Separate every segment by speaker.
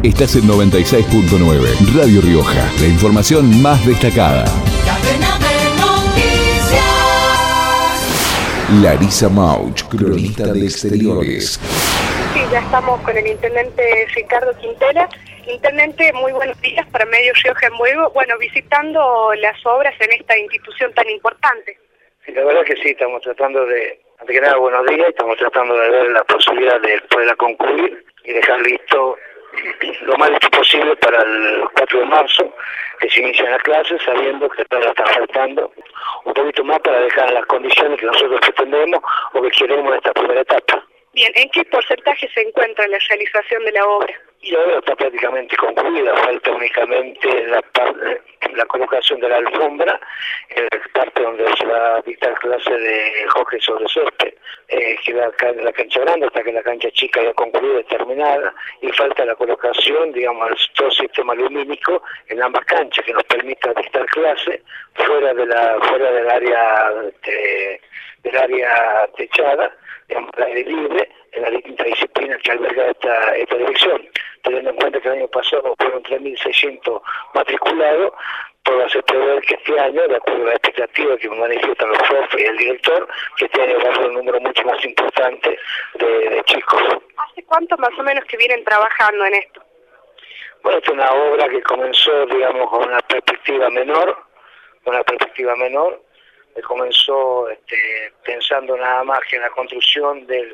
Speaker 1: Estás en 96.9, Radio Rioja, la información más destacada.
Speaker 2: Cadena de noticias.
Speaker 1: Larisa Mauch, cronista de exteriores.
Speaker 3: Sí, ya estamos con el intendente Ricardo Quintela. Intendente, muy buenos días para Medio Rioja en Vuelo. Bueno, visitando las obras en esta institución tan importante.
Speaker 4: Sí, la verdad que sí, estamos tratando de, antes que nada, buenos días, estamos tratando de ver la posibilidad de poderla concluir y dejar listo lo más listo posible para el 4 de marzo, que se inician las clases, sabiendo que todavía está faltando un poquito más para dejar las condiciones que nosotros pretendemos o que queremos en esta primera etapa.
Speaker 3: Bien, ¿en qué porcentaje se encuentra la realización de la obra?
Speaker 4: Y la obra está prácticamente concluida, falta únicamente la colocación de la alfombra en la parte donde se va a dictar clase de hockey sobre césped, que la cancha grande, hasta que la cancha chica ya concluida y terminada, y falta la colocación, digamos, todo el sistema lumínico en ambas canchas que nos permita dictar clase fuera del área techada, digamos, al aire libre, en las distintas disciplinas que alberga esta dirección. Teniendo en cuenta que el año pasado fueron 3.600 matriculados, puedo hacer prever que este año, de acuerdo a la expectativa que manifiestan los profes y el director, que este año va a ser un número mucho más importante de chicos.
Speaker 3: ¿Hace cuánto más o menos que vienen trabajando en esto?
Speaker 4: Bueno, esta es una obra que comenzó, digamos, con una perspectiva menor, que comenzó pensando nada más que en la construcción del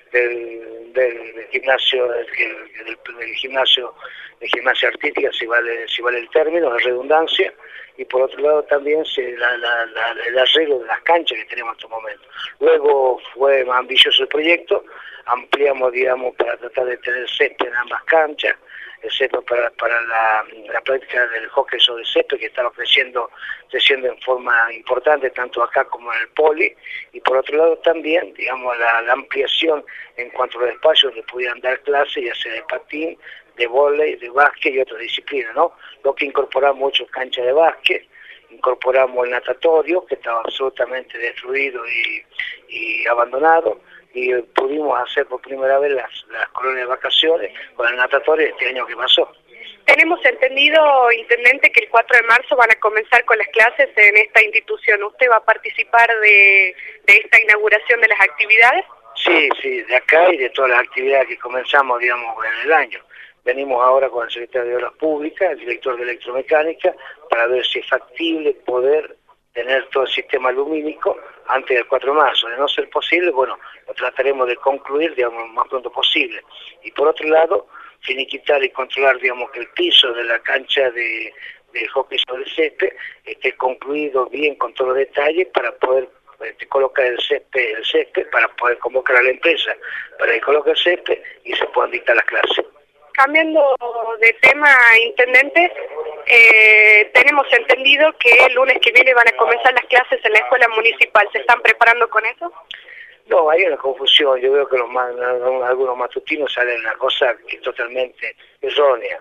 Speaker 4: gimnasio, del gimnasia artística, si vale el término, la redundancia, y por otro lado también el arreglo de las canchas que tenemos en estos momentos. Luego fue más ambicioso el proyecto, ampliamos, digamos, para tratar de tener césped en ambas canchas, el césped para la práctica del hockey sobre césped, que estaba creciendo en forma importante tanto acá como en el poli, y por otro lado también, digamos, la ampliación en cuanto a los espacios donde pudieran dar clases, ya sea de patín, de vóley, de básquet y otras disciplinas, ¿no? Lo que incorporamos mucho canchas de básquet, incorporamos el natatorio, que estaba absolutamente destruido y abandonado, y pudimos hacer por primera vez las colonias de vacaciones con el natatorio este año que pasó.
Speaker 3: Tenemos entendido, intendente, que el 4 de marzo van a comenzar con las clases en esta institución. ¿Usted va a participar de esta inauguración de las actividades? Sí, de acá y de todas las actividades que comenzamos, digamos, en el año. Venimos ahora con el secretario de Obras Públicas, el director de Electromecánica, para ver si es factible poder tener todo el sistema lumínico antes del 4 de marzo. De no ser posible, bueno, lo trataremos de concluir, digamos, lo más pronto posible. Y por otro lado, finiquitar y controlar, digamos, que el piso de la cancha de hockey sobre césped esté concluido bien con todos los detalles para poder colocar el césped para poder convocar a la empresa para que coloque el césped y se puedan dictar las clases. Cambiando de tema, intendente, tenemos entendido que el lunes que viene van a comenzar las clases en la escuela municipal. ¿Se están preparando con eso?
Speaker 4: No, hay una confusión. Yo veo que algunos matutinos salen una cosa que es totalmente errónea.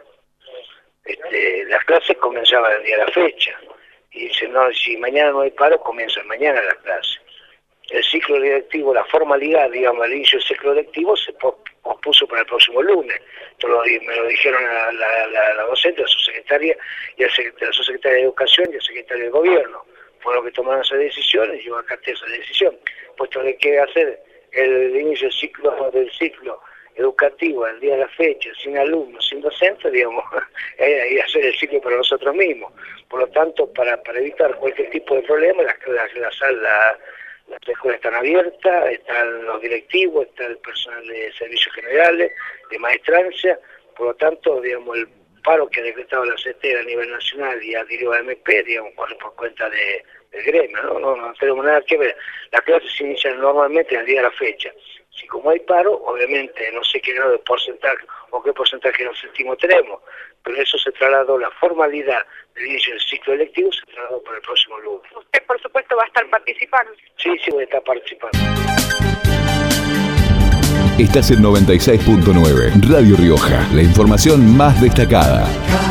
Speaker 4: Las clases comenzaban el día de la fecha. Y si mañana no hay paro, comienzan mañana las clases. El ciclo lectivo, la formalidad, digamos, el inicio del ciclo lectivo se pospuso para el próximo lunes. Me lo dijeron a la docente, a su secretaria, y a la subsecretaria de Educación y al secretario de Gobierno. Fueron los que tomaron esas decisiones y yo acaté esa decisión. Puesto que hay que hacer el inicio del ciclo educativo al día de la fecha, sin alumnos, sin docentes, digamos, y hacer el ciclo para nosotros mismos. Por lo tanto, para evitar cualquier tipo de problema, las escuelas están abiertas, están los directivos, está el personal de servicios generales, de maestrancia. Por lo tanto, digamos, el paro que ha decretado la CETER a nivel nacional y adhirió a MP, digamos, corre por cuenta del gremio, no tenemos nada que ver. Las clases se inician normalmente el día de la fecha. Si como hay paro, obviamente no sé qué grado de porcentaje o qué porcentaje de incentivo tenemos, pero eso se trasladó, la formalidad del inicio del ciclo electivo se trasladó para el próximo lunes.
Speaker 3: Usted, por supuesto, va a estar participando.
Speaker 4: Sí, voy a estar participando.
Speaker 1: Estás en 96.9, Radio Rioja, la información más destacada.